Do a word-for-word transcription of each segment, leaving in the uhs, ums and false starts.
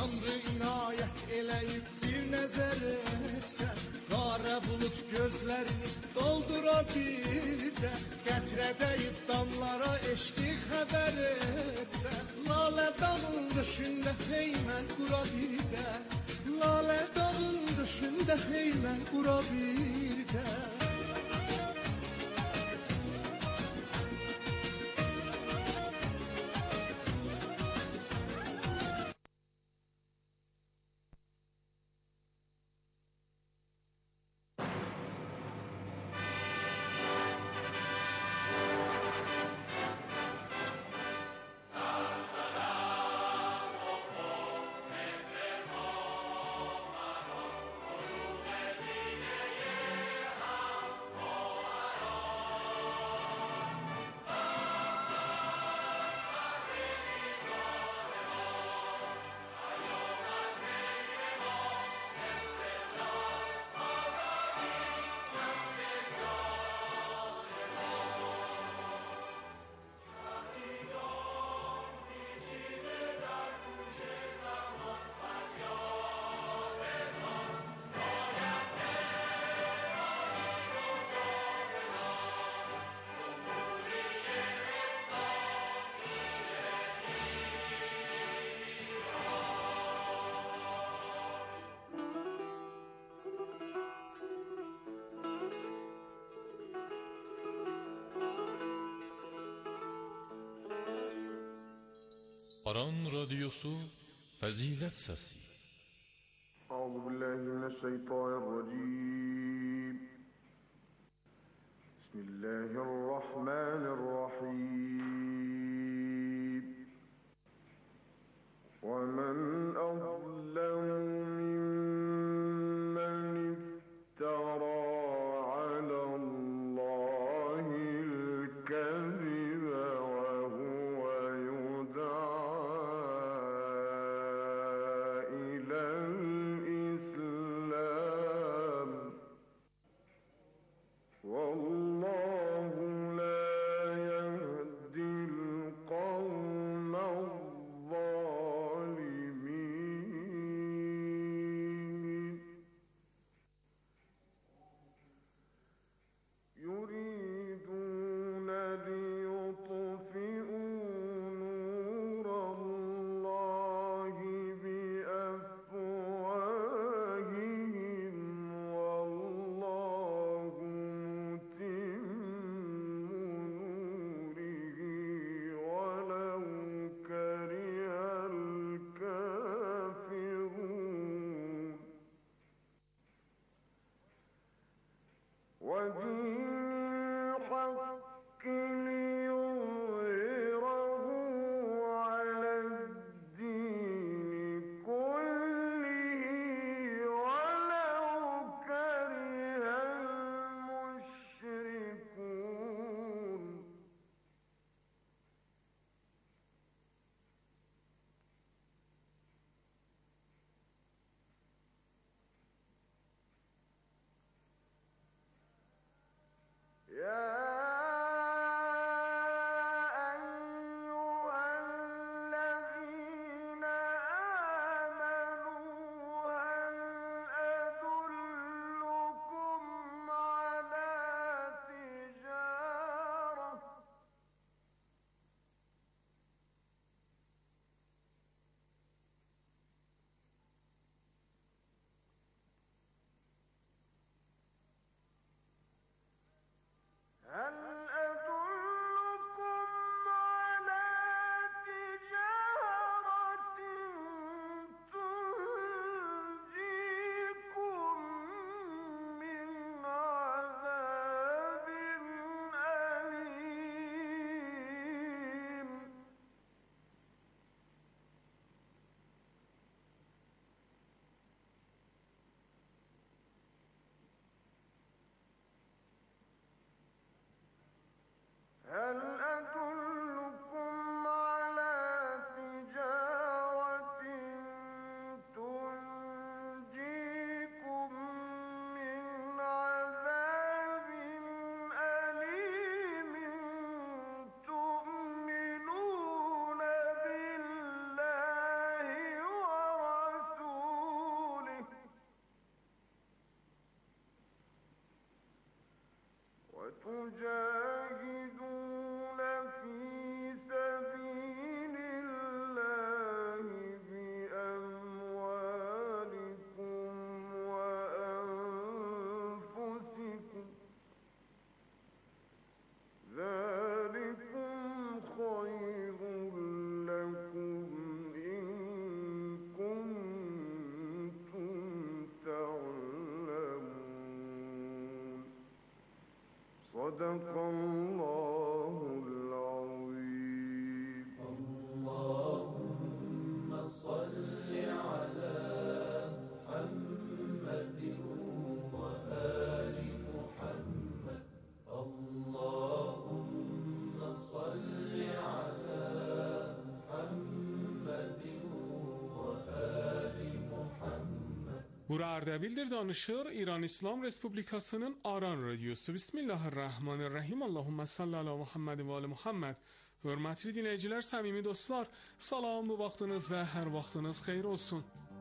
Tanrı inayət eləyib bir nəzər etsən, qara bulut gözlərini doldura bir də, qətrə dəyib damlara eşqi xəbər etsən, lalə dağın döşündə xeymən qura bir də, lalə dağın döşündə xeymən qura bir də. Aran Radyosu Fazilet Sesi. Euzu billahi mineşşeytanirracim. Bismillahirrahmanirrahim. Ve men azlemu mimmen iftara alallahil kezibe ve huve yud'a الظالمين صدق الله العظيم. اللهم صل على محمد وآل محمد. اللهم صل على محمد وآل محمد. Bura Ardabil'dir danışır İran İslam Respublikasının Aran Radyosu. Bismillahirrahmanirrahim. Allahümme salli ala Muhammed ve ali Muhammed. Hörmətli dinləyicilər, səmimi dostlar, salam, bu vaxtınız və hər vaxtınız xeyir olsun.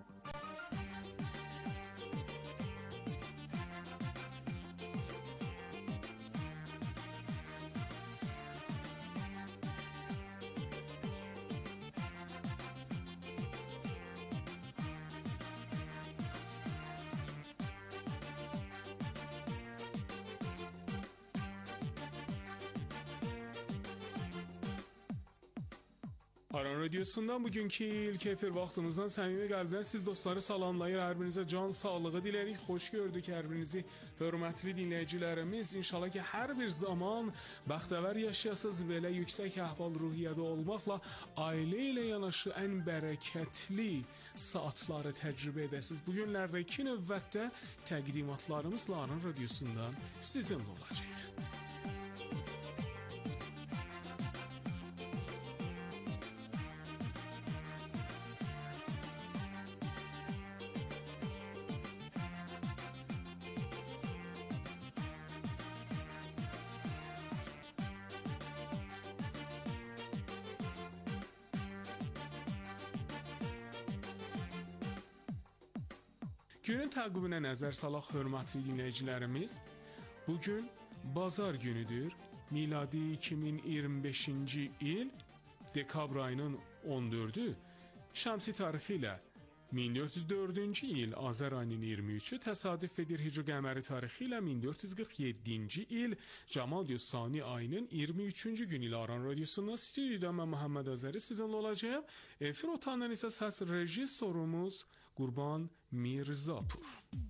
Aran Radyosu'ndan bugünkü ilk efir vaxtımızdan səmimi qəlbdən siz dostları salamlayır, hər birinizə can sağlığı dilərik, xoş gördük hər birinizi, hörmətli dinləyicilərimiz. İnşallah ki, hər bir zaman bəxtəvər yaşayasınız, belə yüksək əhval-ruhiyyədə olmaqla ailə ilə yanaşı ən bərəkətli saatları təcrübə edəsiniz. Bu günlərdəki növbətdə təqdimatlarımızla Aran Radyosu'ndan sizinlə olacaq. Günün təqvimine nəzər salaq, hörmətli dinləyicilərimiz. Bugün bazar günüdür. Miladi iki min iyirmi beşinci il dekabr ayının on dördü. Şəmsi tarixi ilə min dörd yüz dördüncü il Azər ayının iyirmi üçü təsadüf edir. Hicri qəməri tarixi ilə min dörd yüz qırx yeddinci il Camadü Sani ayının iyirmi üçüncü günü ilə Aran Radyosu'nda stüdyoda mən Muhammed Azəri sizinlə olacağım. Efir otağından isə səs rejissorumuz Qurban Mirzapur.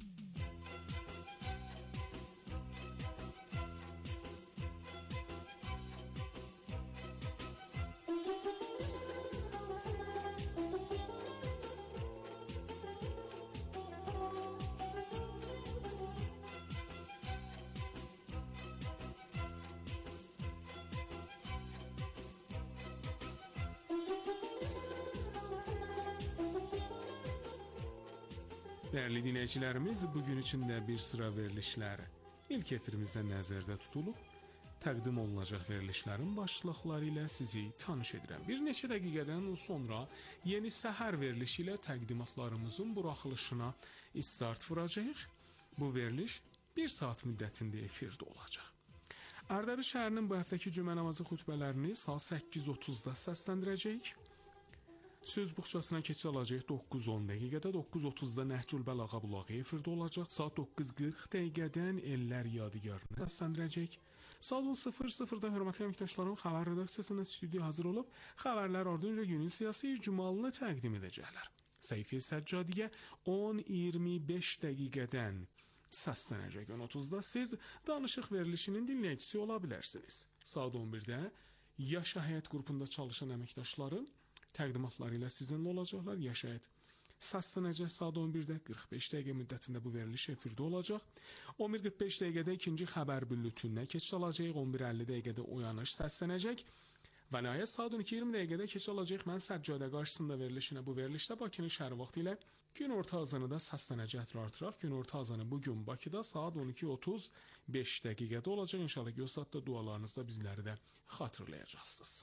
Dəyərli dinləyicilərimiz, bugün üçün də bir sıra verilişlər ilk efirimizdə nəzərdə tutulub, təqdim olunacaq verilişlərin başlıqları ilə sizi tanış edirəm. Bir neçə dəqiqədən sonra yeni səhər verilişi ilə təqdimatlarımızın buraxılışına start vuracaq. Bu veriliş bir saat müddətində efirdə olacaq. Ardabil şəhərinin bu həftəki cümə namazı xutbələrini saat səkkiz otuzda səsləndirəcəyik. Söz buxçasına keçid alacaq doqquz on dəqiqədə, doqquz otuzda Nəhcül Bəlağa bulağı efirdə olacaq. Saat doqquz qırx dəqiqədən Ellər Yadigarını səsləndirəcək. Saat on sıfır sıfırda hörmətli əməkdaşlarım xəbər redaksiyasında stüdiyo hazır olub, xəbərlər ardınca günün siyasi icmalını təqdim edəcəklər. Səhifə Səccadiyə on iyirmi beş dəqiqədən səslənəcək. on otuzda siz danışıq verilişinin dinləyicisi ola bilərsiniz. Saat on birdə Yaşa Həyat qrupunda çalışan əməkdaşlarım təqdimatları ilə sizinlə olacaqlar. Yaşayət səslənəcək saat on birdə, qırx beş dəqiqə müddətində bu veriliş efirdə olacaq. on bir qırx beş dəqiqədə ikinci xəbər bülletinə keçid alacaq. on bir əlli dəqiqədə oyanış səslənəcək. Və nəhayət saat on iki iyirmi dəqiqədə keçid alacaq. Mən Səccadə qarşısında verilişinə bu verilişdə Bakının şəhər vaxtı ilə gün orta azanı da səslənəcəkdir artıraq. Gün orta azanı bugün Bakıda saat on iki otuz beş dəqiqədə olacaq. İnşallah ki, o saatda dualarınızda bizləri də xatırlayacaqsınız.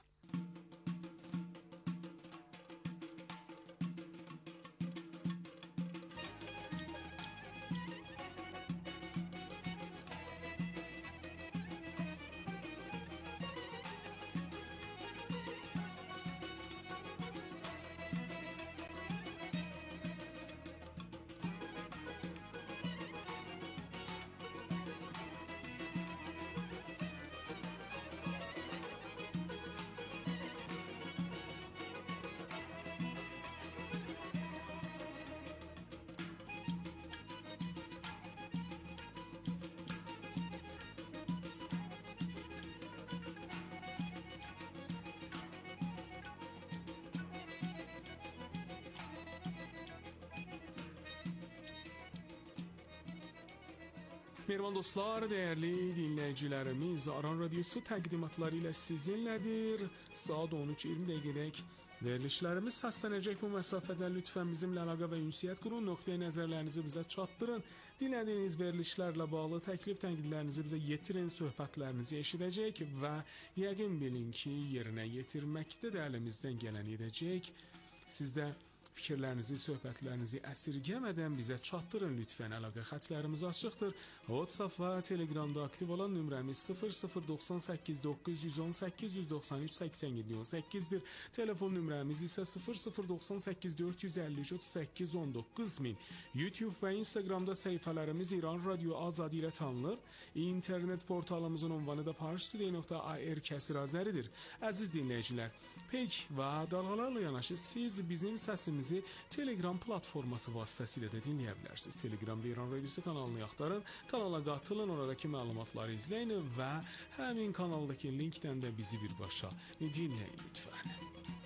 Merhaba dostlar, değerli dinleyicilerimiz, Aran Radyosu təqdimatları ilə sizinlədir. Saat on üç iyirmi dəqiqədək verilişlərimiz səslənəcək bu məsafədən lütfən bizimlə əlaqə və ünsiyyət qurun, nöqteyi nəzərlərinizi bizə çatdırın. Dinlədiyiniz verilişlərlə bağlı təklif tənqidlərinizi bizə yetirin, söhbətlərinizi eşidəcək və yəqin bilin ki, yerinə yetirməkdə də əlimizdən gələn edəcək. Sizdə fikirlərinizi, söhbətlərinizi əsirgəmədən bizə çatdırın lütfən. Əlaqə xətlərimiz açıqdır. WhatsApp və Telegramda aktiv olan nömrəmiz sıfır sıfır doxsan səkkiz doqquz yüz on səkkiz yüz doxsan üç səksən yeddi on səkkizdir. Telefon nömrəmiz isə sıfır sıfır doxsan səkkiz dörd yüz əlli üç otuz səkkiz on doqquz min. YouTube və Instagramda səhifələrimiz İran Radio Azadi ilə tanınır. İnternet portalımızın ünvanı da parstoday nöqtə ir kəsir azəridir. Əziz dinləyicilər, peyk və dalğalarla yanaşı siz bizim səsimizi Telegram platforması vasitəsilə də dinləyə bilərsiniz. Telegramda İran Radiosu kanalını axtarın, kanala qatılın, oradakı məlumatları izləyin və həmin kanaldakı linkdən də bizi birbaşa dinləyin lütfən.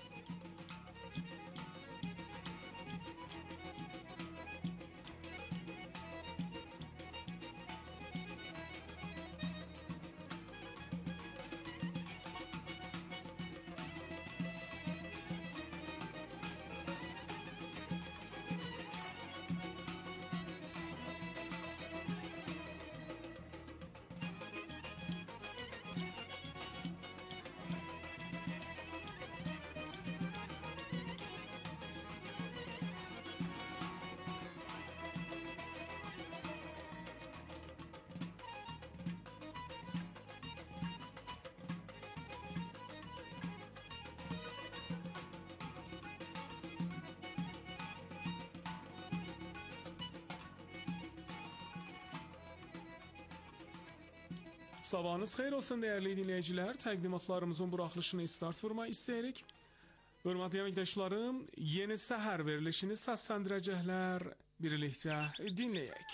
Sabahınız xeyir olsun değerli dinleyiciler. Təqdimatlarımızın buraxılışını start vurma istəyirik. Hörmətli əməkdaşlarım, yeni səhər verilişini səsləndirəcəklər. Birlikdə dinləyək.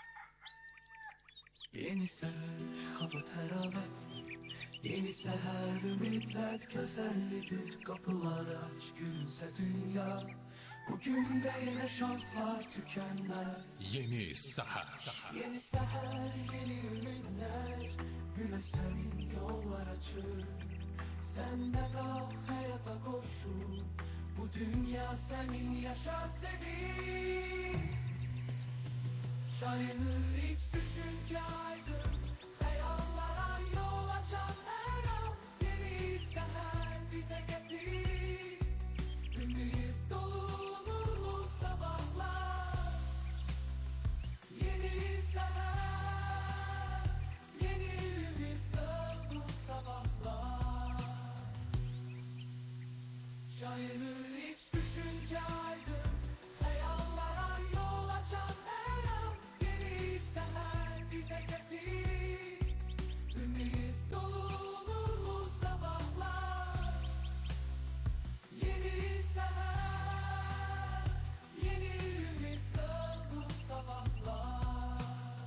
Yeni səhər, hava təravət. Yeni səhər, ümidlər gözəllidir. Qapılar aç, gülümsə dünya. Bugün de yine şanslar tükenmez. Yeni səhər. Yeni səhər, yeni ümidler. Güne senin yollar açır. Sen de kalk hayata koşul. Bu dünya senin, yaşa sevin. Şayanır hiç düşünce aydın. Hayallara yol açan her an. Yeni səhər bize getir. Ümit dolu nurlu sabahlar. Yeni səhər, yeni ümit dolu sabahlar. Şayanır hiç düşünce aydın. Hayallara yol açan her an. Yeni səhər bize getir. Ümit dolu nurlu sabahlar. Yeni səhər, yeni ümit dolu sabahlar.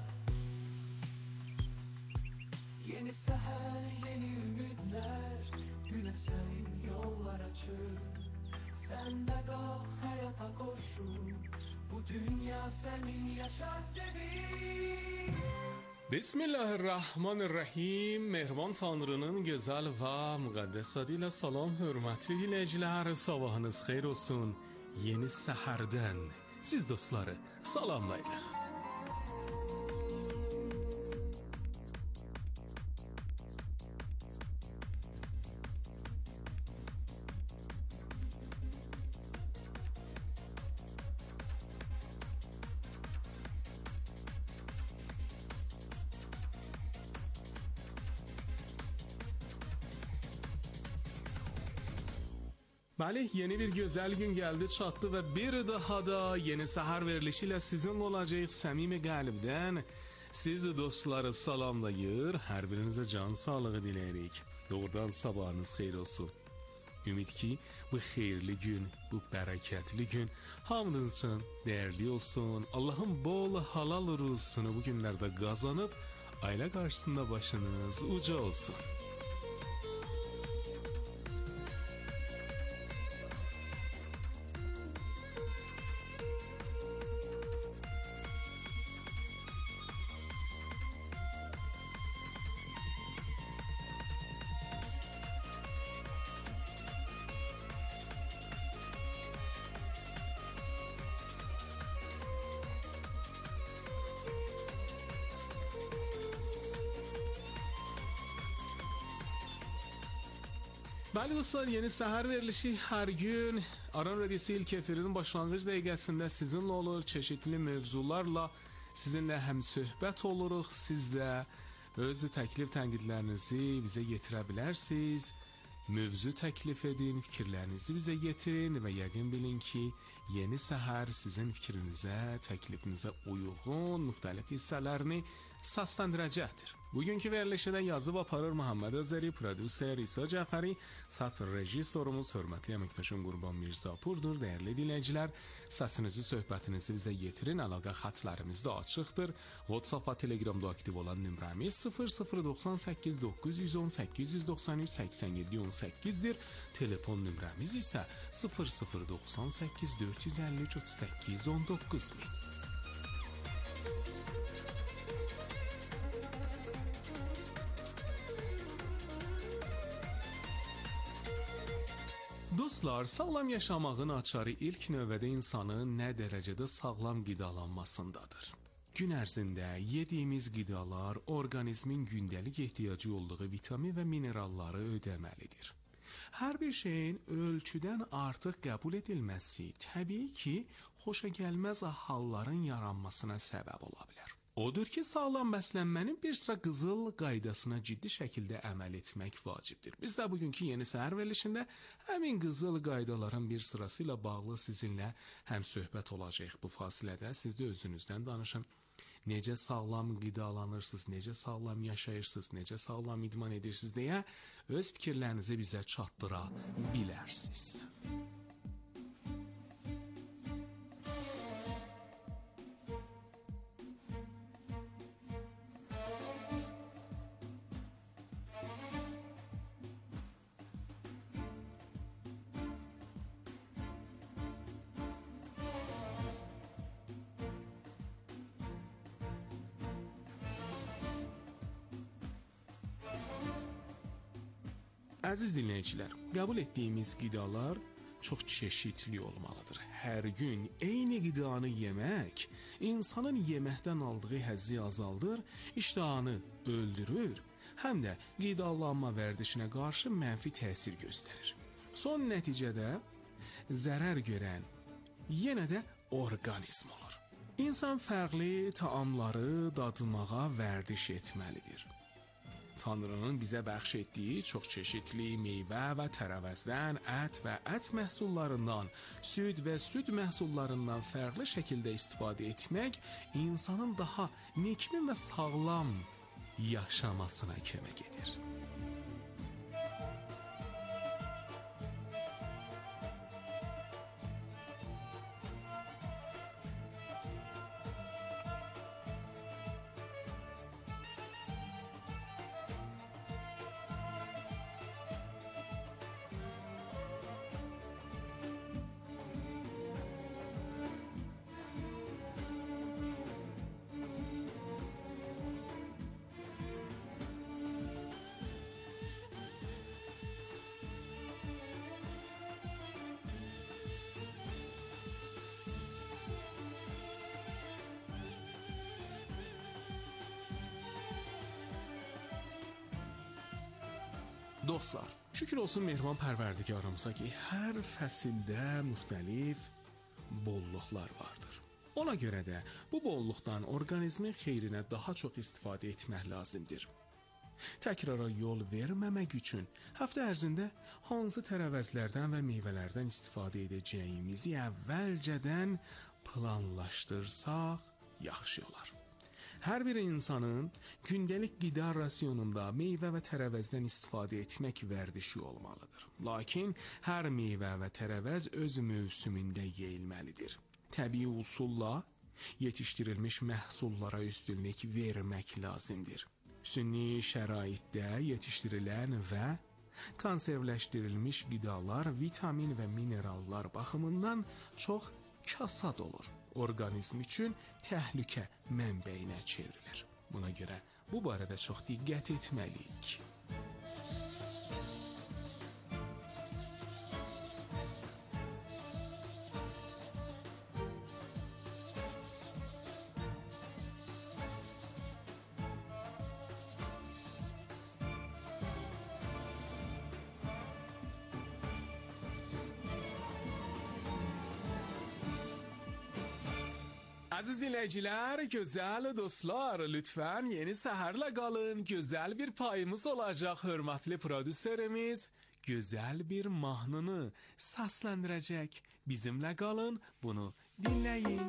Yeni səhər, yeni ümidlər. Güne senin yollar açır. Sen de kalk hayata koşul. Bu dünya senin, yaşa sevin. Bismillahirrahmanirrahim. Mehriban Tanrının gözəl və müqəddəs adı ilə salam, hörmətli dinləyicilər. Sabahınız xeyir olsun. Yeni səhərdən siz dostları salamlayırıq. Bəli, yeni bir gözəl gün gəldi, çatdı və bir daha da yeni səhər verilişi ilə sizinlə olacağıq səmimi qəlbdən. Sizi dostları salamlayır, hər birinizə can sağlığı diləyirik. Doğrudan sabahınız xeyir olsun. Ümid ki, bu xeyirli gün, bu bərəkətli gün hamınız üçün dəyərli olsun. Allahın bol halal ruzusunu bu günlərdə qazanıb, ailə qarşısında başınız uca olsun. Bəli dostlar, yeni səhər verilişi hər gün Aran Radiosu ilk efirinin başlanğıc dəqiqəsində sizinlə olur. Çeşitli mövzularla sizinlə həmsöhbət oluruq. Siz də öz təklif tənqidlərinizi bizə yetirə bilərsiniz. Mövzu təklif edin, fikirlərinizi bizə yetirin və yəqin bilin ki, yeni səhər sizin fikrinizə, təklifinizə uyğun müxtəlif hissələrini səsləndirəcəkdir. Bugünkü verilişi də yazıb aparır Muhammed Özeri, prodüser İsa Cəfəri, səs rejissorumuz hörmətli əməkdaşım Qurban Mirzapurdur. Dəyərli dinləyicilər, səsinizi, söhbətinizi bizə yetirin. Əlaqə xətlərimiz də açıqdır. WhatsApp və Telegramda aktiv olan nömrəmiz sıfır sıfır doxsan səkkiz doqquz yüz on səkkiz yüz doxsan üç səksən yeddi on səkkizdir. Telefon nömrəmiz isə sıfır sıfır doxsan səkkiz dörd yüz əlli üç otuz səkkiz on doqquz min. Dostlar, sağlam yaşamağın açarı ilk növbədə insanın nə dərəcədə sağlam qidalanmasındadır. Gün ərzində yediyimiz qidalar orqanizmin gündəlik ehtiyacı olduğu vitamin və mineralları ödəməlidir. Hər bir şeyin ölçüdən artıq qəbul edilməsi təbii ki, xoşagəlməz halların yaranmasına səbəb ola bilər. Odur ki, sağlam bəslənmənin bir sıra qızıl qaydasına ciddi şəkildə əməl etmək vacibdir. Biz də bugünkü yeni səhər verilişində həmin qızıl qaydaların bir sırası ilə bağlı sizinlə həm söhbət olacaq bu fasilədə. Siz də özünüzdən danışın. Necə sağlam qidalanırsınız, necə sağlam yaşayırsınız, necə sağlam idman edirsiniz deyə öz fikirlərinizi bizə çatdıra bilərsiniz. Əziz dinləyicilər, qəbul etdiyimiz qidalar çox çeşidli olmalıdır. Hər gün eyni qidanı yemək insanın yeməkdən aldığı həzzi azaldır, iştahını öldürür, həm də qidalanma vərdişinə qarşı mənfi təsir göstərir. Son nəticədə zərər görən yenə də orqanizm olur. İnsan fərqli taamları dadmağa vərdiş etməlidir. Tanrının bizə bəxş etdiyi çox çeşidli meyvə və tərəvəzdən, ət və ət məhsullarından, süd və süd məhsullarından fərqli şəkildə istifadə etmək insanın daha nikmin və sağlam yaşamasına kömək edir. Dostlar, şükür olsun mehriban pərverdigarımıza ki, hər fəsildə müxtəlif bolluqlar vardır. Ona görə də bu bolluqdan orqanizmin xeyrinə daha çox istifadə etmək lazımdır. Təkrara yol verməmək üçün həftə ərzində hansı tərəvəzlərdən və meyvələrdən istifadə edəcəyimizi əvvəlcədən planlaşdırsaq yaxşı olar. Hər bir insanın gündəlik qida rasionunda meyvə və tərəvəzdən istifadə etmək vərdişi olmalıdır. Lakin hər meyvə və tərəvəz öz mövsümündə yeyilməlidir. Təbii usulla yetişdirilmiş məhsullara üstünlük vermək lazımdır. Sünni şəraitdə yetişdirilən və konservləşdirilmiş qidalar vitamin və minerallar baxımından çox kasad olur. Orqanizm üçün təhlükə mənbəyinə çevrilir. Buna görə bu barədə çox diqqət etməliyik. Aziz dinləyicilər, gözəl dostlar, lütfən yeni səhərlə qalın. Gözəl bir payımız olacaq. Hörmətli prodüserimiz gözəl bir mahnını səsləndirəcək. Bizimlə qalın, bunu dinləyin.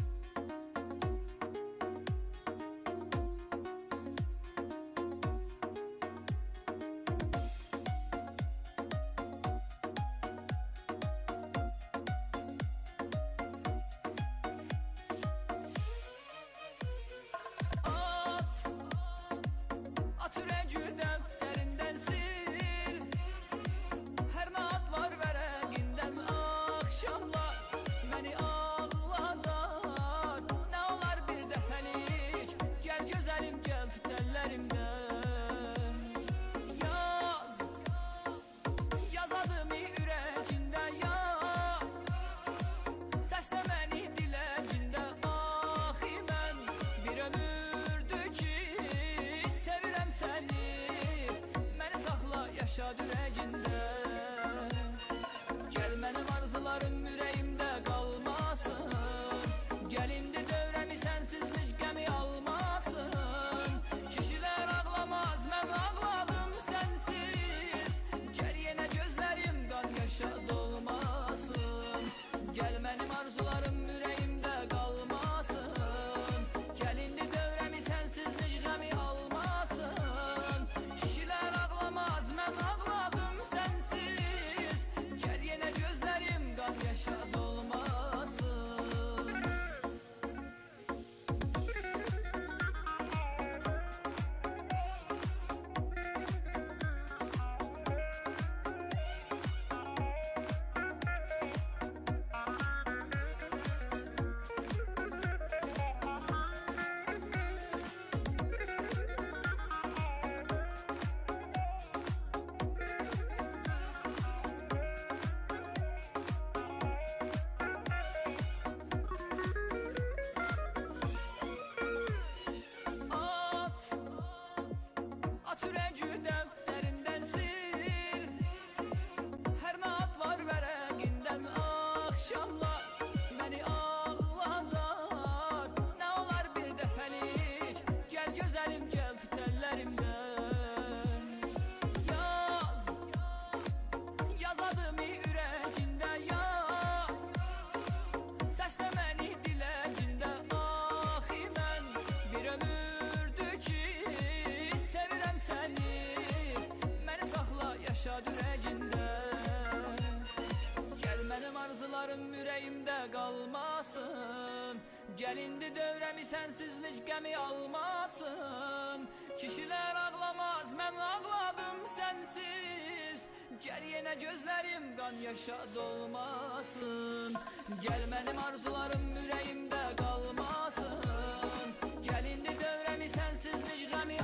Gəlindi dövrəmi sənsizlik qəmi almasın. Kişilər ağlamaz, mən ağladım sənsiz. Gəl yenə gözlərim qan yaşa dolmasın. Gəl mənim arzularım ürəyimdə qalmasın. Gəlindi dövrəmi sənsizlik qəmi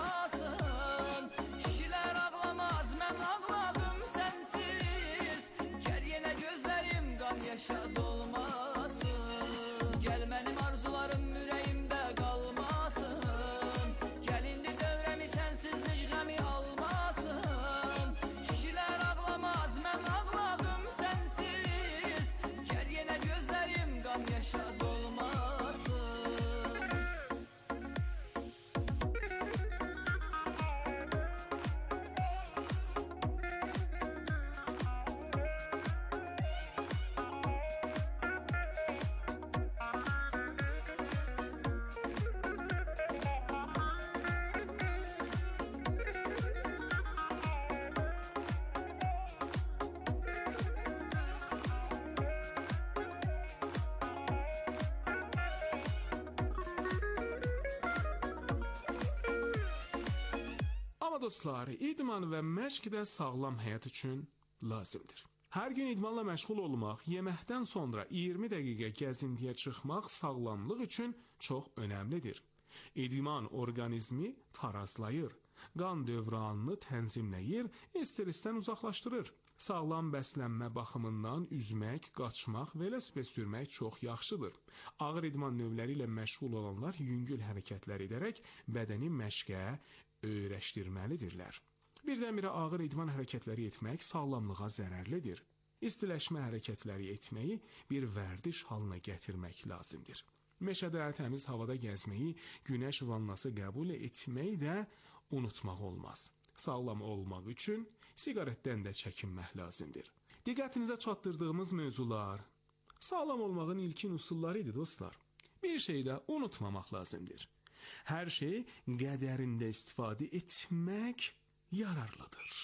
almasın. Kişilər ağlamaz, mən ağladım sənsiz. Gəl yenə gözlərim qan yaşa dolmasın. Mənim arzularım ürəyimdə qalmasın. Gəlindi dövrəmi sənsizlik qəmi almasın. Kişilər ağlamaz, mən ağladım sənsiz. Gəl yenə gözlərim qan yaşa dolmasın. Dostlar, idman və məşq də sağlam həyat üçün lazımdır. Hər gün idmanla məşğul olmaq, yeməkdən sonra iyirmi dəqiqə gəzintiyə çıxmaq sağlamlıq üçün çox önəmlidir. İdman orqanizmi tarazlayır, qan dövranını tənzimləyir, stressdən uzaqlaşdırır. Sağlam bəslənmə baxımından üzmək, qaçmaq, velosiped sürmək çox yaxşıdır. Ağır idman növləri ilə məşğul olanlar yüngül hərəkətlər edərək bədəni məşqə öyrəşdirməlidirlər. Birdən-birə ağır idman hərəkətləri etmək sağlamlığa zərərlidir. İstiləşmə hərəkətləri etməyi bir vərdiş halına gətirmək lazımdır. Meşədə təmiz havada gəzməyi, günəş vannası qəbul etməyi də unutmaq olmaz. Sağlam olmaq üçün siqaretdən də çəkinmək lazımdır. Diqqətinizə çatdırdığımız mövzular sağlam olmağın ilkin üsulları idi dostlar. Bir şey də unutmamaq lazımdır. Hər şey qədərində istifadə etmək yararlıdır.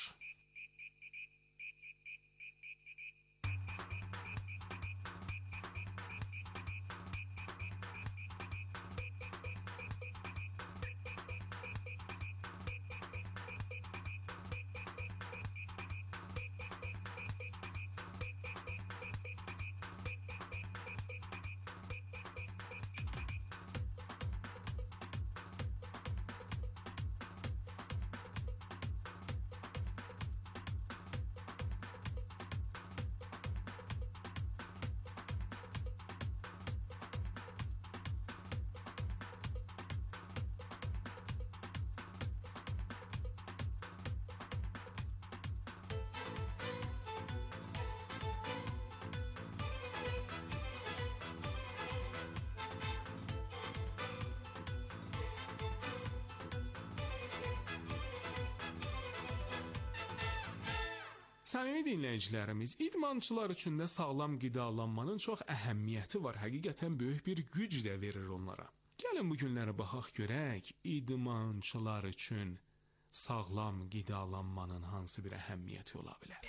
Səmimi dinləyicilərimiz, idmançılar üçün də sağlam qidalanmanın çox əhəmiyyəti var. Həqiqətən böyük bir güc də verir onlara. Gəlin bu günlərə baxaq görək, idmançılar üçün sağlam qidalanmanın hansı bir əhəmiyyəti ola bilər?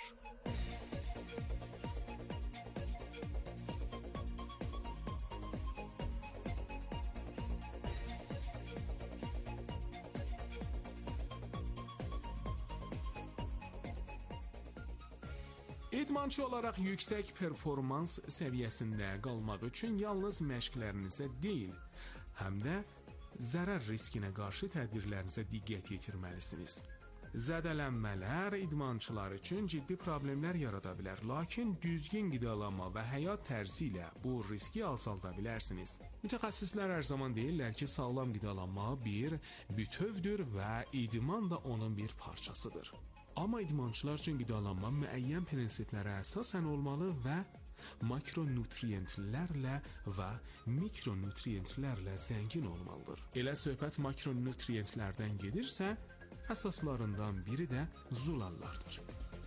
İdmançı olaraq yüksək performans səviyyəsində qalmaq üçün yalnız məşqlərinizə deyil, həm də zərər riskinə qarşı tədbirlərinizə diqqət yetirməlisiniz. Zədələnmələr idmançılar üçün ciddi problemlər yarada bilər, lakin düzgün qidalanma və həyat tərzi ilə bu riski azalda bilərsiniz. Mütəxəssislər hər zaman deyirlər ki, sağlam qidalanma bir bütövdür və idman da onun bir parçasıdır. Amma idmançılar üçün qidalanma müəyyən prinsiplərə əsasən olmalı və makronutriyentlərlə və mikronutriyentlərlə zəngin olmalıdır. Elə söhbət makronutriyentlərdən gedirsə, əsaslarından biri də zulallardır.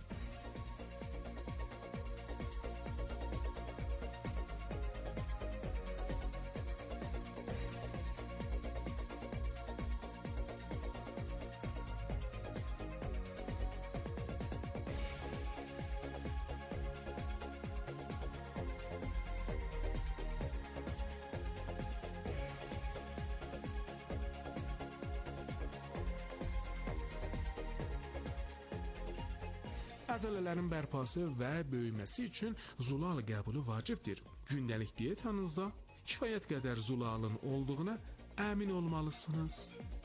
Əzələlərin bərpası və böyüməsi üçün zulal qəbulu vacibdir. Gündəlik dietanızda kifayət qədər zulalın olduğuna əmin olmalısınız.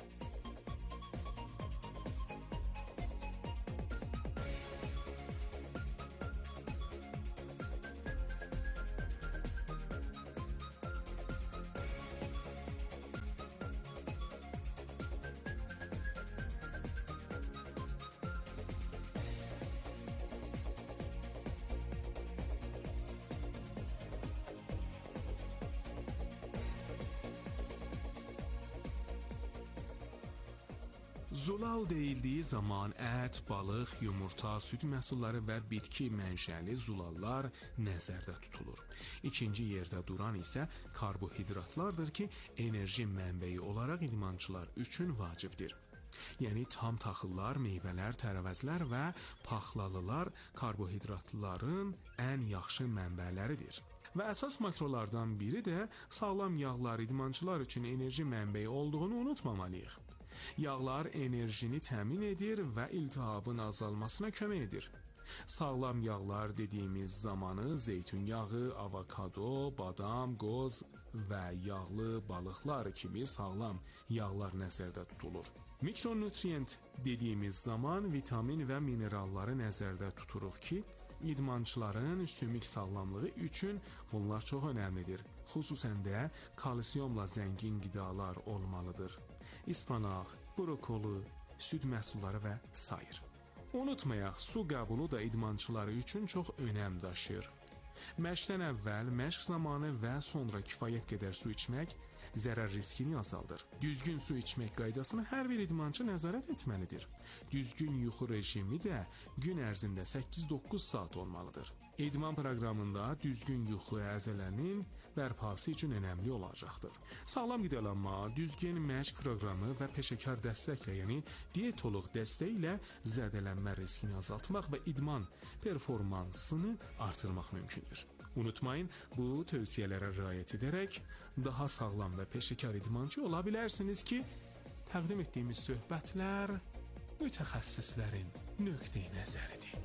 Zulal deyildiyi zaman ət, balıq, yumurta, süd məhsulları və bitki mənşəli zulallar nəzərdə tutulur. İkinci yerdə duran isə karbohidratlardır ki, enerji mənbəyi olaraq idmançılar üçün vacibdir. Yəni tam taxıllar, meyvələr, tərəvəzlər və paxlalılar karbohidratların ən yaxşı mənbələridir. Və əsas makrolardan biri də sağlam yağlar idmançılar üçün enerji mənbəyi olduğunu unutmamalıyıq. Yağlar enerjini təmin edir və iltihabın azalmasına kömək edir. Sağlam yağlar dediyimiz zamanı zeytun yağı, avokado, badam, qoz və yağlı balıqlar kimi sağlam yağlar nəzərdə tutulur. Mikronutriyent dediyimiz zaman vitamin və mineralları nəzərdə tuturuq ki, idmançıların sümük sağlamlığı üçün bunlar çox önəmlidir. Xüsusən də kalsiyumla zəngin qidalar olmalıdır. İspanaq, brokoli, süd məhsulları və sair. Unutmayaq, su qəbulu da idmançıları üçün çox önəm daşıyır. Məşqdən əvvəl, məşq zamanı və sonra kifayət qədər su içmək zərər riskini azaldır. Düzgün su içmək qaydasını hər bir idmançı nəzarət etməlidir. Düzgün yuxu rejimi də gün ərzində səkkiz doqquz saat olmalıdır. İdman proqramında düzgün yuxu əzələnin bərpası üçün önəmli olacaqdır. Sağlam qidalanma, düzgün məşq proqramı və peşəkar dəstəklə, yəni dietoloq dəstəyi ilə zədələnmə riskini azaltmaq və idman performansını artırmaq mümkündür. Unutmayın, bu tövsiyələrə riayət edərək daha sağlam və peşəkar idmançı ola bilərsiniz ki, təqdim etdiyimiz söhbətlər mütəxəssislərin nöqteyi nəzəridir.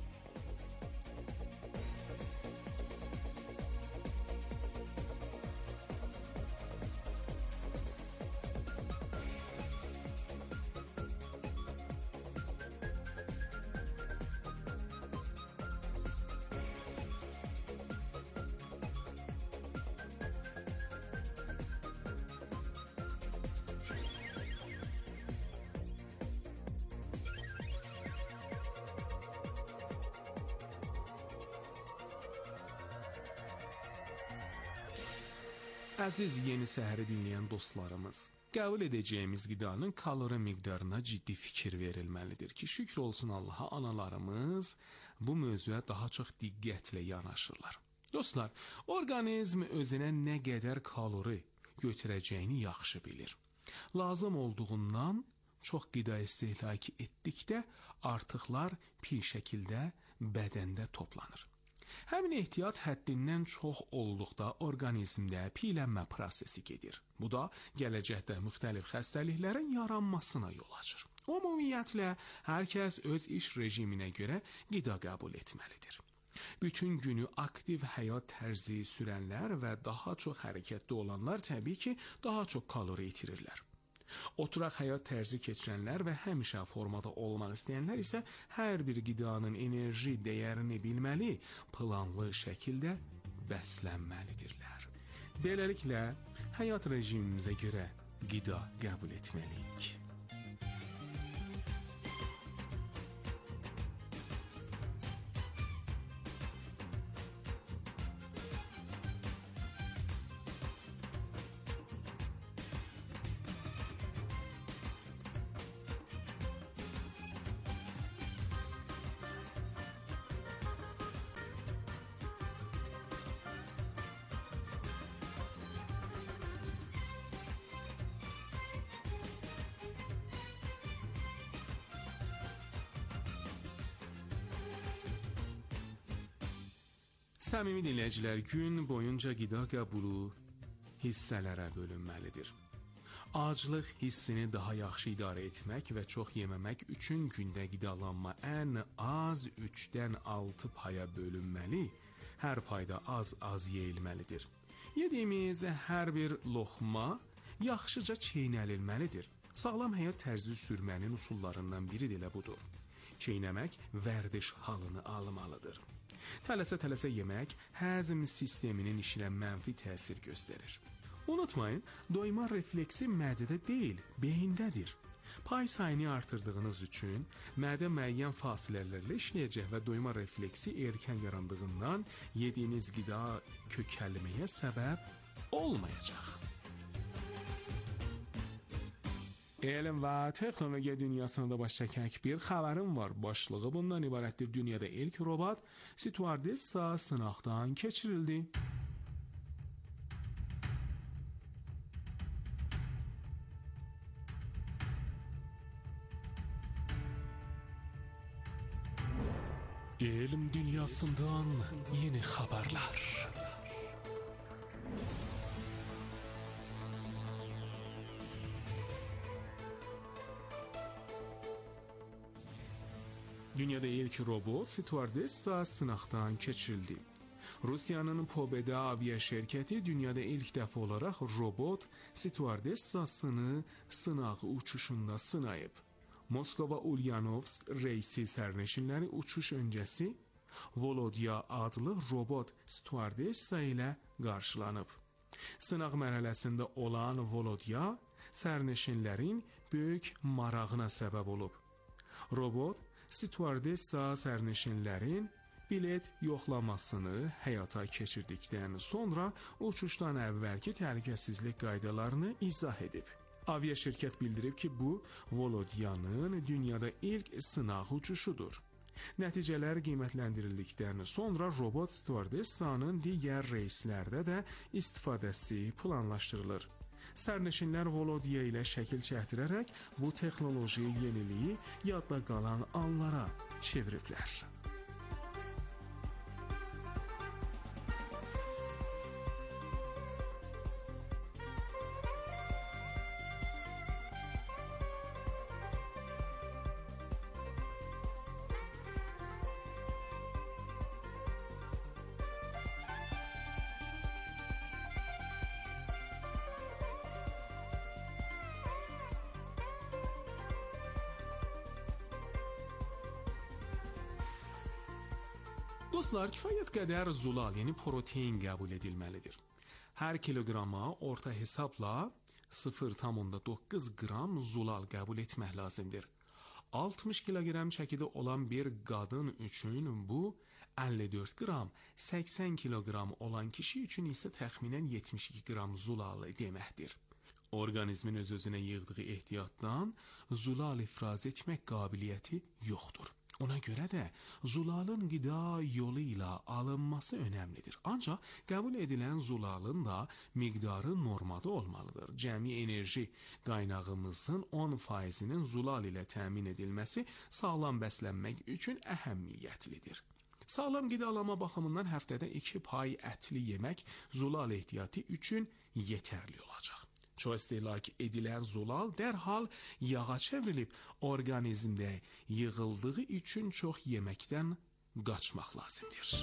Əziz Yeni Səhəri dinləyən dostlarımız, qəbul edəcəyimiz qidanın kalori miqdarına ciddi fikir verilməlidir ki, şükür olsun Allaha, analarımız bu mövzuya daha çox diqqətlə yanaşırlar. Dostlar, orqanizm özünə nə qədər kalori götürəcəyini yaxşı bilir. Lazım olduğundan çox qida istehlakı etdikdə artıqlar pil şəkildə bədəndə toplanır. Həmin ehtiyat həddindən çox olduqda orqanizmdə piylənmə prosesi gedir. Bu da gələcəkdə müxtəlif xəstəliklərin yaranmasına yol açır. Ümumiyyətlə, hər kəs öz iş rejiminə görə qida qəbul etməlidir. Bütün günü aktiv həyat tərzi sürənlər və daha çox hərəkətdə olanlar təbii ki, daha çox kalori itirirlər. Oturaq həyat tərzi keçirənlər və həmişə formada olmaq istəyənlər isə hər bir qidanın enerji dəyərini bilməli, planlı şəkildə bəslənməlidirlər. Beləliklə, həyat rejimimizə görə qida qəbul etməliyik. Səmimi dinləyicilər, gün boyunca qida qəbulu hissələrə bölünməlidir. Aclıq hissini daha yaxşı idarə etmək və çox yeməmək üçün gündə qidalanma ən az üçdən altı paya bölünməli, hər payda az-az yeyilməlidir. Yediyimiz hər bir loxma yaxşıca çeynəlilməlidir. Sağlam həyat tərzi sürmənin usullarından biri də elə budur. Çeynəmək vərdiş halını almalıdır. Tələsə-tələsə yemək həzm sisteminin işinə mənfi təsir göstərir. Unutmayın, doyma refleksi mədədə deyil, beyindədir. Pay sayını artırdığınız üçün mədə müəyyən fasilələrlə işləyəcək və doyma refleksi erkən yarandığından yediyiniz qida kökəlməyə səbəb olmayacaq. Elm və texnologiya dünyasında baş çəkən bir xəbərim var. Başlığı bundan ibarətdir. Dünyada ilk robot stüardessa sınaqdan keçirildi. Elm dünyasından yeni xəbərlər. Dünyada ilk robot stüardessa sınaqdan keçirildi. Rusiyanın Pobeda avia şirkəti dünyada ilk dəfə olaraq robot stüardessasını sınaq uçuşunda sınayıb. Moskva Ulyanovsk reysi sərnişinləri uçuş öncəsi Volodya adlı robot stüardessa ilə qarşılanıb. Sınaq mərhələsində olan Volodya sərnişinlərin böyük marağına səbəb olub. Robot stüardessa sərnişinlərin bilet yoxlamasını həyata keçirdikdən sonra uçuşdan əvvəlki təhlükəsizlik qaydalarını izah edib. Aviaşirkət bildirib ki, bu Volodyanın dünyada ilk sınaq uçuşudur. Nəticələr qiymətləndirildikdən sonra robot stüardessanın digər reyslərdə də istifadəsi planlaşdırılır. Sərnişinlər Volodya ilə şəkil çəkdirərək bu texnoloji yeniliyi yadda qalan anlara çeviriblər. Dostlar, kifayət qədər zulal, yəni protein qəbul edilməlidir. Hər kiloqrama orta hesabla sıfır tam doqquz qram zulal qəbul etmək lazımdır. altmış kiloqram çəkidə olan bir qadın üçün bu əlli dörd qram, səksən kiloqram olan kişi üçün isə təxminən yetmiş iki qram zulal deməkdir. Orqanizmin öz-özünə yığdığı ehtiyatdan zulal ifraz etmək qabiliyyəti yoxdur. Ona görə də zulalın qida yolu ilə alınması önəmlidir. Ancaq qəbul edilən zulalın da miqdarı normada olmalıdır. Cəmi enerji qaynağımızın on faizinin zulal ilə təmin edilməsi sağlam bəslənmək üçün əhəmiyyətlidir. Sağlam qidalanma baxımından həftədə iki pay ətli yemək zulal ehtiyatı üçün yetərli olacaq. Çox istehlak edilən zulal dərhal yağa çevrilib orqanizmdə yığıldığı üçün çox yeməkdən qaçmaq lazımdır.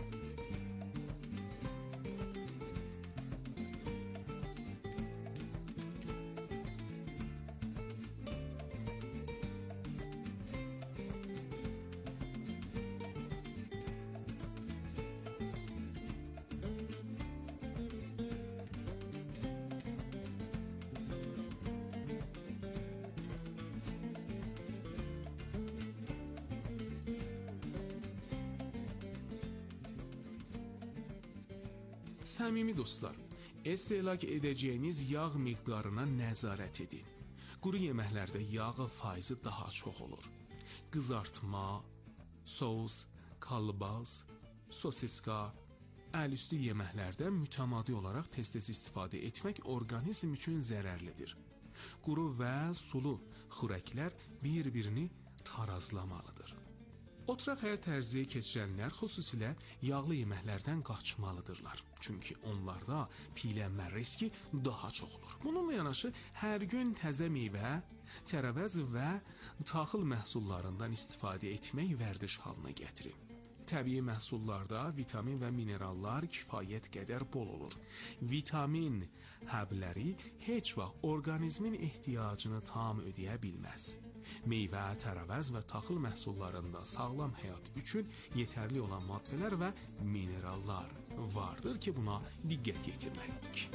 Səmimi dostlar, istehlak edəcəyiniz yağ miqdarına nəzarət edin. Quru yeməklərdə yağ faizi daha çox olur. Qızartma, sos, kalbas, sosiska, əlüstü yeməklərdə mütəmadi olaraq tez-tez istifadə etmək orqanizm üçün zərərlidir. Quru və sulu xörəklər bir-birini tarazlamalıdır. Oturaq həyat tərzi keçirənlər xüsusilə yağlı yeməklərdən qaçmalıdırlar. Çünki onlarda piylənmə riski daha çox olur. Bununla yanaşı hər gün təzə meyvə, tərəvəz və taxıl məhsullarından istifadə etmək vərdiş halına gətirin. Təbii məhsullarda vitamin və minerallar kifayət qədər bol olur. Vitamin həbləri heç vaxt orqanizmin ehtiyacını tam ödəyə bilməz. Meyvə, tərəvəz və taxıl məhsullarında sağlam həyat üçün yetərli olan maddələr və minerallar vardır ki, buna diqqət yetirməliyik.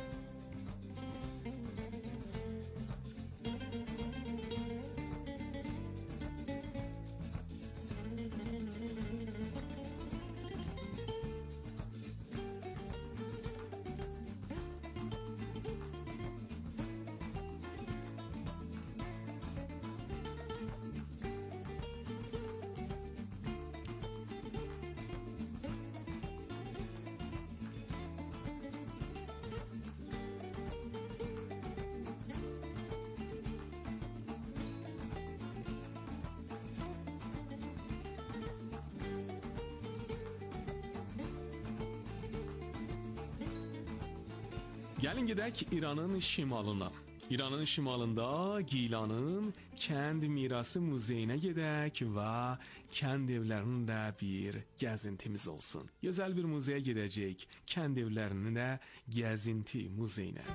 Gəlin gedək İranın şimalına. İranın şimalında Gilanın Kənd Mirası Muzeyinə gedək və kənd evlərinin də bir gəzintimiz olsun. Gözəl bir muzeyə gedəcəyik, kənd evlərinin də gəzinti muzeyinə.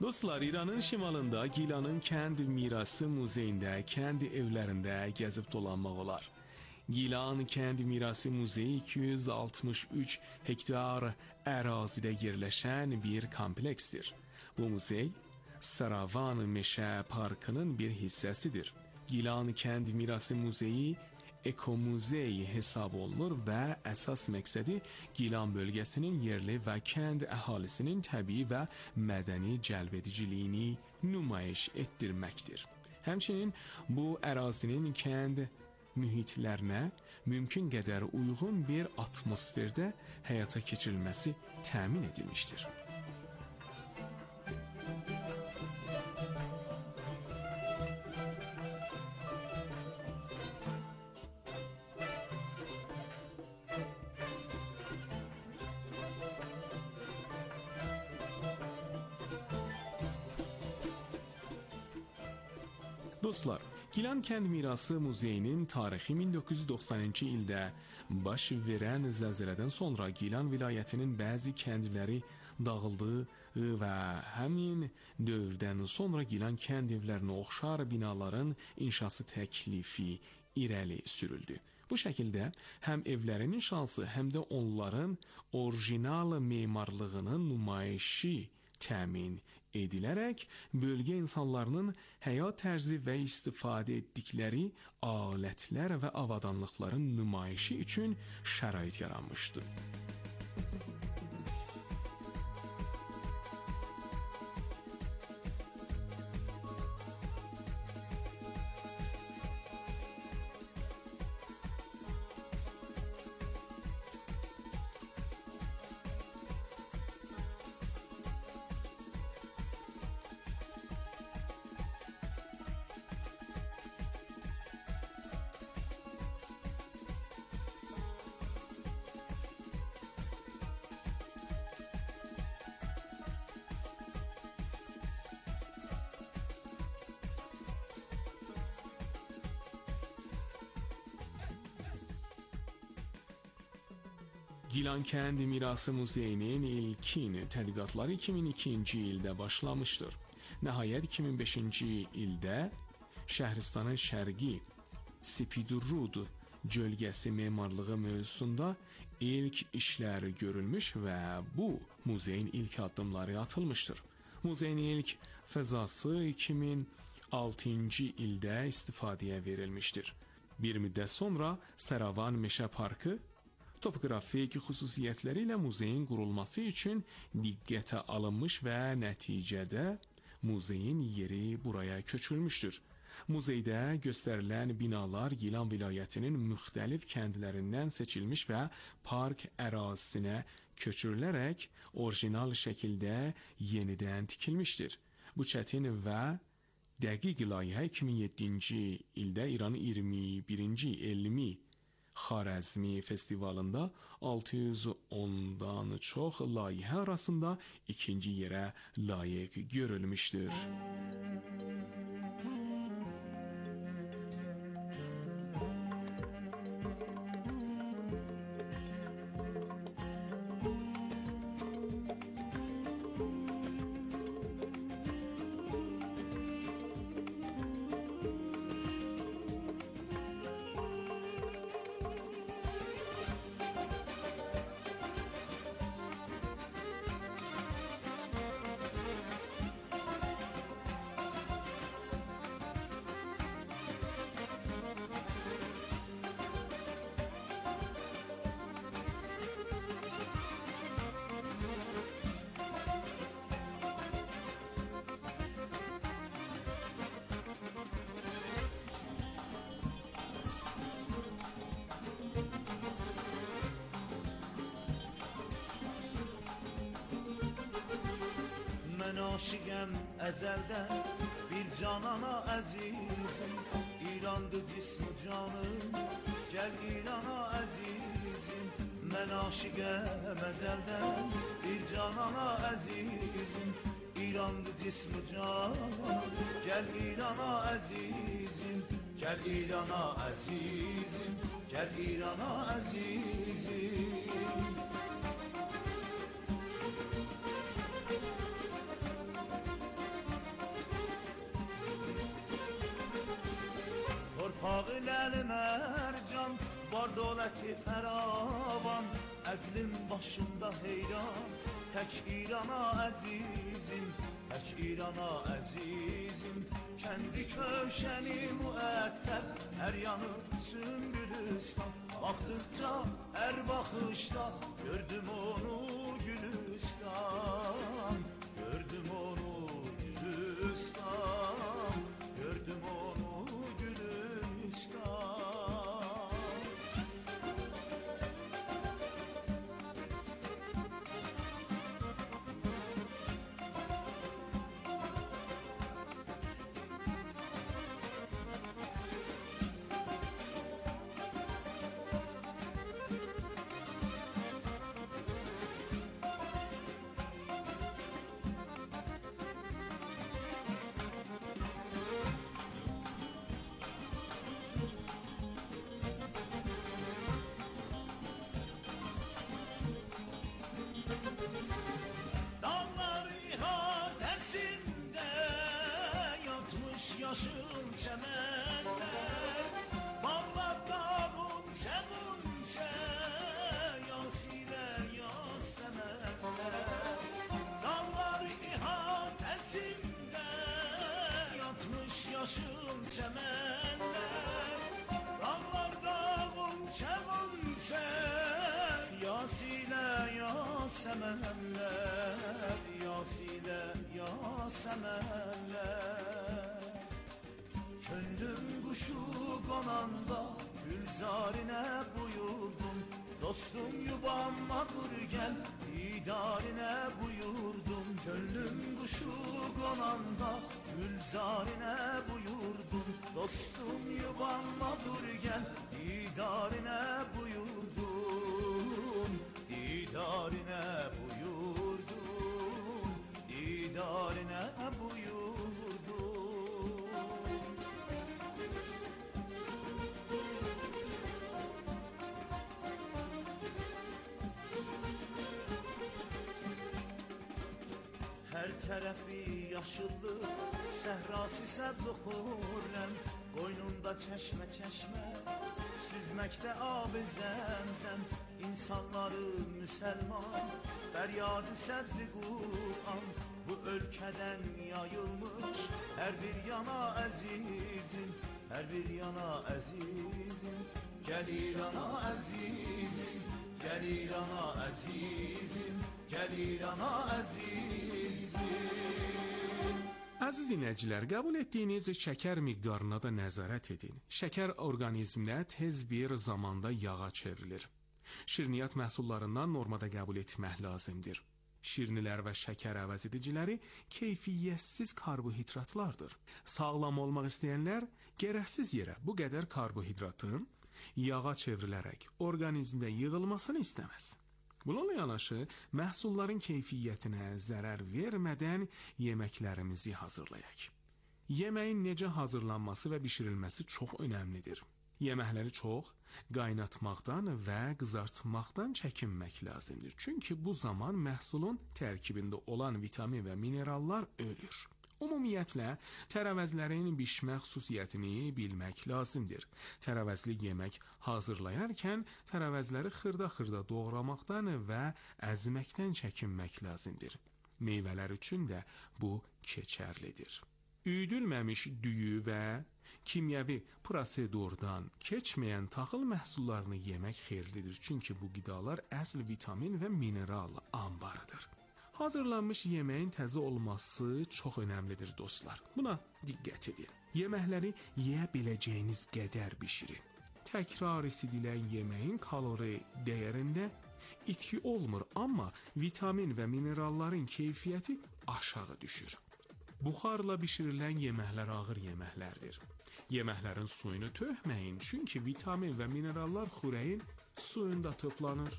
Dostlar, İranın şimalında Gilanın Kənd Mirası Muzeyində kənd evlərində gəzib dolanmaq olar. Gilan Kənd Mirası Muzeyi iki yüz altmış üç hektar ərazidə yerləşən bir kompleksdir. Bu muzey Saravan Meşə Parkının bir hissəsidir. Gilan Kənd Mirası Muzeyi ekomuzey hesab olunur və əsas məqsədi Gilan bölgəsinin yerli və kənd əhalisinin təbii və mədəni cəlbediciliyini nümayiş etdirməkdir. Həmçinin bu ərazinin kənd mühitlərinə mümkün qədər uyğun bir atmosferdə həyata keçirilməsi təmin edilmişdir. Dostlar, Gilan Kənd Mirası Muzeyinin tarixi min doqquz yüz doxsanıncı ildə baş verən zəlzələdən sonra Gilan vilayətinin bəzi kəndləri dağıldı və həmin dövrdən sonra Gilan kənd evlərinə oxşar binaların inşası təklifi irəli sürüldü. Bu şəkildə həm evlərin inşası, həm də onların orijinal memarlığının nümayişi təmin edilərək bölgə insanlarının həyat tərzi və istifadə etdikləri alətlər və avadanlıqların nümayişi üçün şərait yaranmışdı. Gilan Kənd Mirası Muzeyinin ilkin tədqiqatları iki min ikinci ildə başlamışdır. Nəhayət iki min beşinci ildə Şəhristanın şərqi Spidurrud cölgəsi memarlığı mövzusunda ilk işlər görülmüş və bu muzeyin ilk addımları atılmışdır. Muzeyin ilk fəzası iki min altıncı ildə istifadəyə verilmişdir. Bir müddət sonra Saravan Meşə Parkı topoqrafik xüsusiyyətləri ilə muzeyin qurulması üçün diqqətə alınmış və nəticədə muzeyin yeri buraya köçülmüşdür. Muzeydə göstərilən binalar Gilan vilayətinin müxtəlif kəndlərindən seçilmiş və park ərazisinə köçürülərək orijinal şəkildə yenidən tikilmişdir. Bu çətin və dəqiq layihə iki min yeddinci ildə İranın iyirmi birinci elmi Xarəzmi festivalında altı yüz ondan çox layihə arasında ikinci yerə layiq görülmüşdür. Mən aşiqəm əzəldən bir canana əzizim, İrandı cismi canım, gəl İrana əzizim. Mən aşiqəm əzəldən bir canana əzizim, İrandı cismi canım, gəl İrana əzizim. Gəl İrana əzizim, gəl İrana əzizim. var dövləti fəravan, əqlim başında heyran. Tək İrana əzizim, tək İrana əzizim. Kəndi köşəni müəttəb, hər yanı sümbülüstan. Baxdıqca, hər baxışda gördüm onu Gülüstan. Gördüm onu Gülüstan, gördüm onu Gülüstan. Yaşıl çemenler, bağlar dağın çemunçe, yasile yasemenler. Dağlar ihatesinde yatmış yaşıl çemenler, bağlar dağın çemunçe, yasile yasemenler, yasile yasemenler. Könlüm kuşu konanda gülzarine buyurdum. Dostum yubama dur gel didarine buyurdum. Könlüm kuşu konanda gülzarine buyurdum. Dostum yubama dur gel didarine buyurdum. Didarine buyurdum. Didarine buyurdum. Her tərəfi yaşıllı, səhrası səbz xurrəm. Qoynunda çeşmə çeşmə, süzməkdə ab-ı zəmzəm. İnsanları müsəlman, fəryadı səbz-i Qur'an. Bu ölkədən yayılmış, hər bir yana əzizim, hər bir yana əzizim. Gəl İrana əzizim, gəl İrana əzizim, gəl İrana əzizim. Əziz dinləyicilər, qəbul etdiyiniz şəkər miqdarına da nəzarət edin. Şəkər orqanizmdə tez bir zamanda yağa çevrilir. Şirniyyat məhsullarından normada qəbul etmək lazımdır. Şirnilər və şəkər əvəzediciləri keyfiyyətsiz karbohidratlardır. Sağlam olmaq istəyənlər gərəksiz yerə bu qədər karbohidratın yağa çevrilərək orqanizmdə yığılmasını istəməz. Bununla yanaşı, məhsulların keyfiyyətinə zərər vermədən yeməklərimizi hazırlayaq. Yeməyin necə hazırlanması və bişirilməsi çox önəmlidir. Yeməkləri çox qaynatmaqdan və qızartmaqdan çəkinmək lazımdır. Çünki bu zaman məhsulun tərkibində olan vitamin və minerallar ölür. Ümumiyyətlə, tərəvəzlərin bişmə xüsusiyyətini bilmək lazımdır. Tərəvəzli yemək hazırlayarkən tərəvəzləri xırda-xırda doğramaqdan və əzməkdən çəkinmək lazımdır. Meyvələr üçün də bu keçərlidir. Üyüdülməmiş düyü və kimyəvi prosedurdan keçməyən taxıl məhsullarını yemək xeyirlidir. Çünki bu qidalar əsl vitamin və mineral anbarıdır. Hazırlanmış yeməyin təzə olması çox önəmlidir dostlar. Buna diqqət edin. Yeməkləri yeyə biləcəyiniz qədər bişirin. Təkrar isidilən yeməyin kalori dəyərində itki olmur, amma vitamin və mineralların keyfiyyəti aşağı düşür. Buxarla bişirilən yeməklər ağır yeməklərdir. Yeməklərin suyunu tökməyin, çünki vitamin və minerallar xörəyin suyunda toplanır.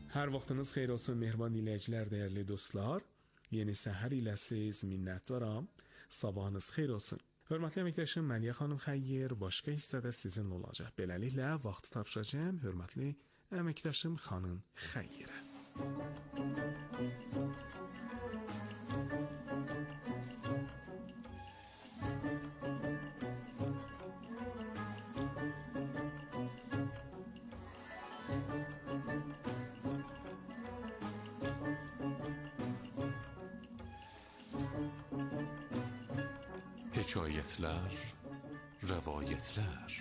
Hər vaxtınız xeyir olsun mehriban dinləyicilər, dəyərli dostlar. Yeni səhər ilə siz minnətdaram. Sabahınız xeyir olsun. Hörmətli əməkdaşım Məliyə xanım Xəyyər başqa hissədə sizinlə olacaq. Beləliklə vaxtı tapşıracağım hörmətli əməkdaşım xanım Xəyyərə. Hekayətlər, rəvayətlər.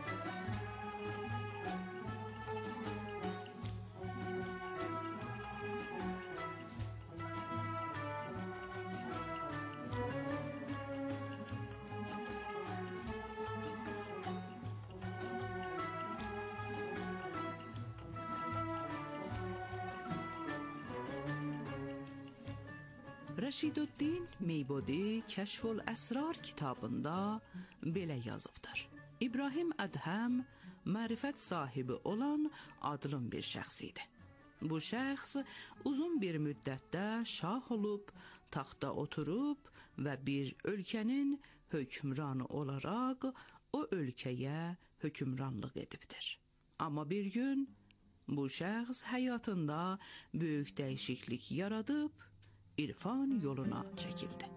Rəşiduddin Meybudi Kəşfül Əsrar kitabında belə yazıbdır. İbrahim Ədhəm mərifət sahibi olan adlın bir şəxs idi. Bu şəxs uzun bir müddətdə şah olub, taxta oturub və bir ölkənin hökmranı olaraq o ölkəyə hökmranlıq edibdir. Amma bir gün bu şəxs həyatında böyük dəyişiklik yaradıb, İrfan yoluna çəkildi.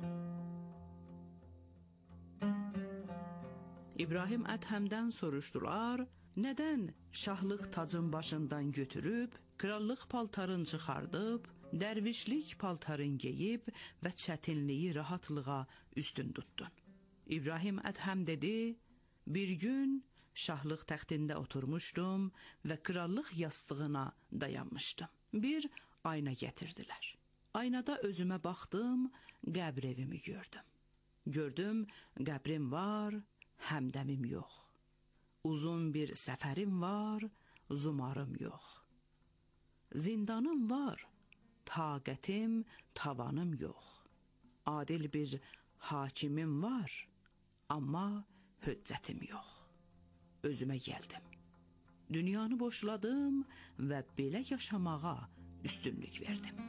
İbrahim Ədhəmdən soruşdular, nədən şahlıq tacın başından götürüb, krallıq paltarın çıxardıb, dərvişlik paltarın geyib və çətinliyi rahatlığa üstün tutdun? İbrahim Ədhəm dedi, bir gün şahlıq təxtində oturmuşdum və krallıq yastığına dayanmışdım. Bir ayna gətirdilər. Aynada özümə baxdım, qəbr evimi gördüm. Gördüm, qəbrim var, həmdəmim yox. Uzun bir səfərim var, zumarım yox. Zindanım var, taqətim, tavanım yox. Adil bir hakimim var, amma höccətim yox. Özümə gəldim. Dünyanı boşladım və belə yaşamağa üstünlük verdim.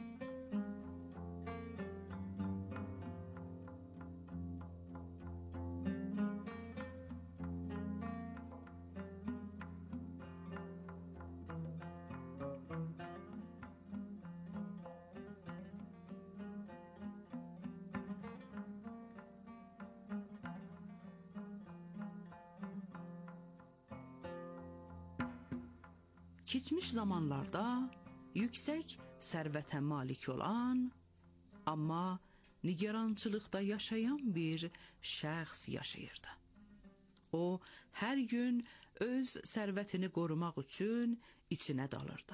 Keçmiş zamanlarda yüksək sərvətə malik olan, amma nigarançılıqda yaşayan bir şəxs yaşayırdı. O, hər gün öz sərvətini qorumaq üçün içinə dalırdı.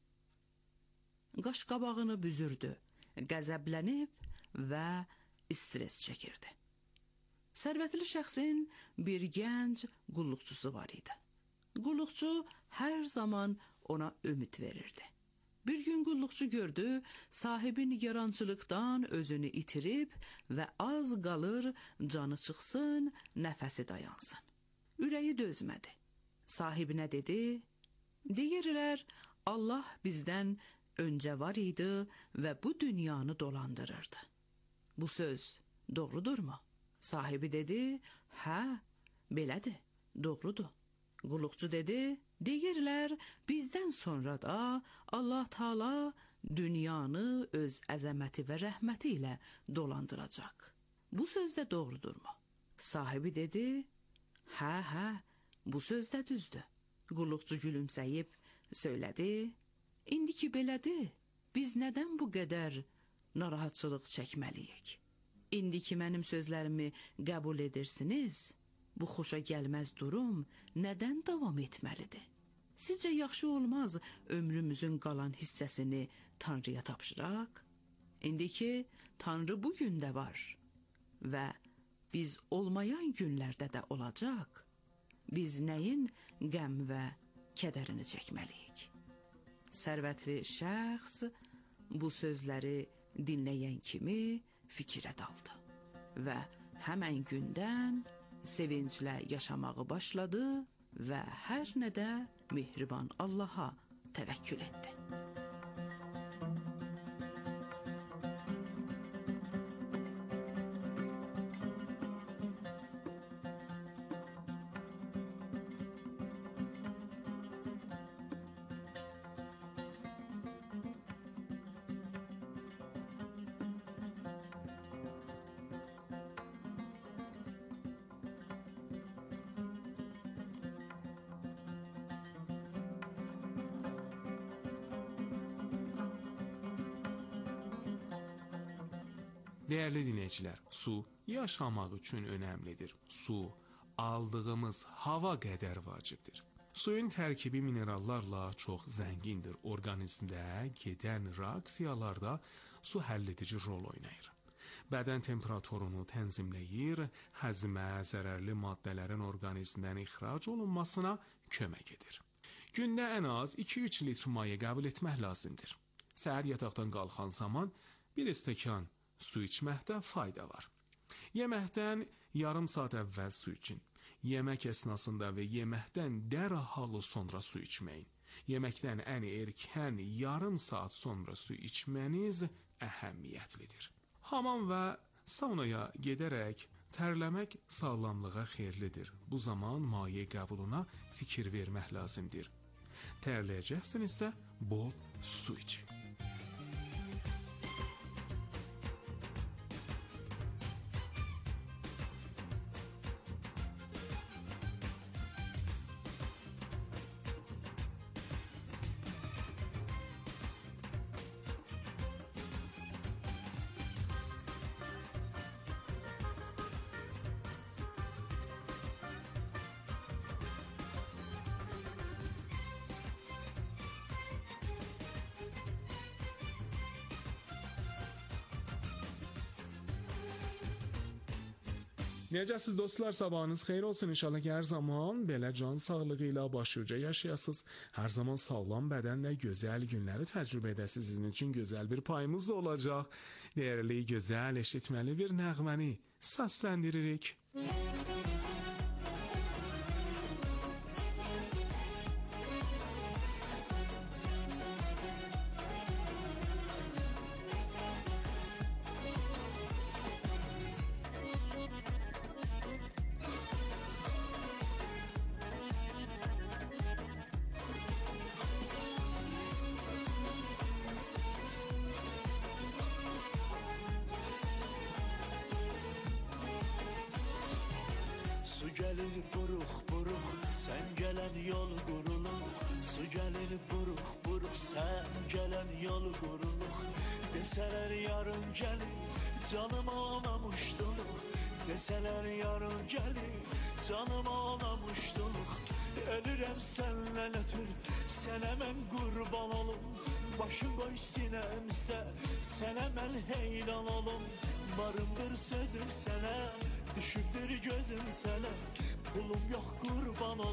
Qaşqabağını büzürdü, qəzəblənib və stres çəkirdi. Sərvətli şəxsin bir gənc qulluqçusu var idi. Qulluqçu hər zaman ona ümid verirdi. Bir gün qulluqçu gördü, sahibi nigarançılıqdan özünü itirib və az qalır canı çıxsın, nəfəsi dayansın. Ürəyi dözmədi. Sahibinə dedi, deyirlər, Allah bizdən öncə var idi və bu dünyanı dolandırırdı. Bu söz doğrudurmu? Sahibi dedi, hə, belədir, doğrudur. Qulluqçu dedi, deyirlər, bizdən sonra da Allah Taala dünyanı öz əzəməti və rəhməti ilə dolandıracaq. Bu söz də doğrudurmu? Sahibi dedi, hə, hə, bu söz də düzdür. Qulluqçu gülümsəyib söylədi, indi ki belədir, biz nədən bu qədər narahatçılıq çəkməliyik? İndi ki mənim sözlərimi qəbul edirsiniz, bu xoşa gəlməz durum nədən davam etməlidir? Sizcə yaxşı olmaz ömrümüzün qalan hissəsini Tanrıya tapşıraq? İndi ki Tanrı bu gün də var və biz olmayan günlərdə də olacaq, biz nəyin qəm və kədərini çəkməliyik? Sərvətli şəxs bu sözləri dinləyən kimi fikrə daldı və həmən gündən sevinclə yaşamağı başladı və hər nədə mehriban Allaha təvəkkül etdi. Değerli dinləyicilər, su yaşamaq üçün önəmlidir. Su aldığımız hava qədər vacibdir. Suyun tərkibi minerallarla çox zəngindir. Orqanizmdə gedən reaksiyalarda su həlledici rol oynayır. Bədən temperaturunu tənzimləyir, həzmə, zərərli maddələrin orqanizmdən ixrac olunmasına kömək edir. Gündə ən az iki üç litr maye qəbul etmək lazımdır. Səhər yataqdan qalxan zaman bir stəkan su içməkdə fayda var. Yeməkdən yarım saat əvvəl su için. Yemək əsnasında və yeməkdən dərhal sonra su içməyin. Yeməkdən ən erkən yarım saat sonra su içməniz əhəmiyyətlidir. Hamam və saunaya gedərək tərləmək sağlamlığa xeyirlidir. Bu zaman maye qəbuluna fikir vermək lazımdır. Tərləyəcəksinizsə bol su için. Necəsiz dostlar, sabahınız xeyir olsun. İnşallah ki, hər zaman belə can sağlığı ilə başuca yaşayasınız. Hər zaman sağlam bədənlə gözəl günləri təcrübə edəsiniz. Sizin üçün gözəl bir payımız da olacaq. Değerli, gözəl, eşitməli bir nəğməni səsləndiririk. Su gəlir buruq buruq, sən gələn yol quruluq. Su gəlir buruq buruq, sən gələn yol quruluq. Desələr yarın gəlir, canıma anamuşduluq. Desələr yarın gəlir, canıma anamuşduluq. Ölürəm sənlə ötür, sənə mən qurban olum. Başın qoy sinəmizdə, sənə mən heyran olum. Varımdır sözüm sənə, düşübdür gözüm sənə. Pulum yox qurban olum.